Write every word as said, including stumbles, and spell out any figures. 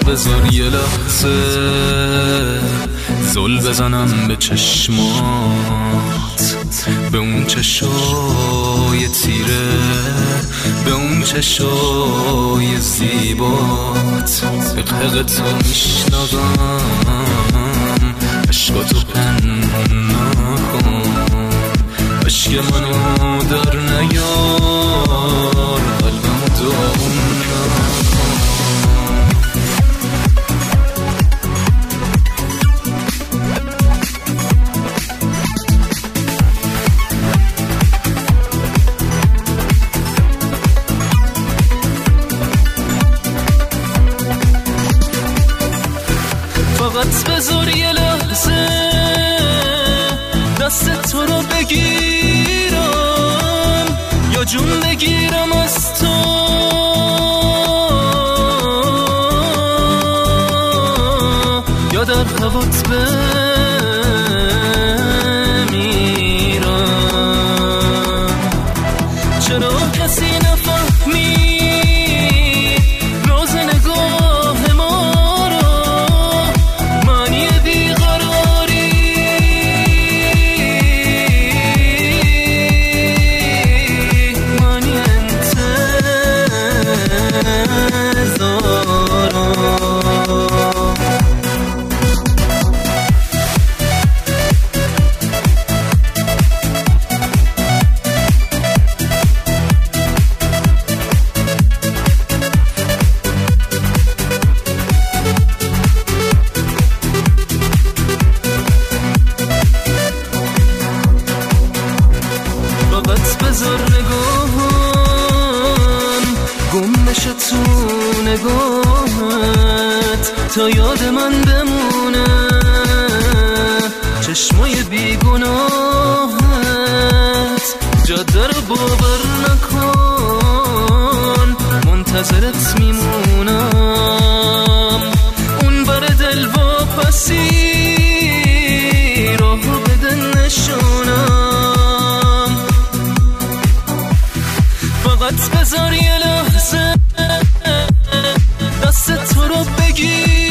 بذار یه لحظه زل بزنم به چشمات، به اون چشای تیره، به اون چشای زیبات. حق تو میشنوم، عشقاتو پنهان کن، عشق منو در نیار، قلبم داغون کن. فقط بذار یه لحظه دست تو رو بگیرم، یا جون بگیرم از تو، یا در هوات بمیرم. چرا کسی نفهمی راز نگاه ما رو، معنی بیقراری، معنی انتظارم. فقط بذار نگاهم گم بشه تو نگاهت، تا یاد من بمونه چشمای بیگناهت. جاده رو باور نکن، منتظرت میمونم، اون بر دل واپسی راه بده نشونم. فقط بذار یه لحظه دست تو رو بگیر،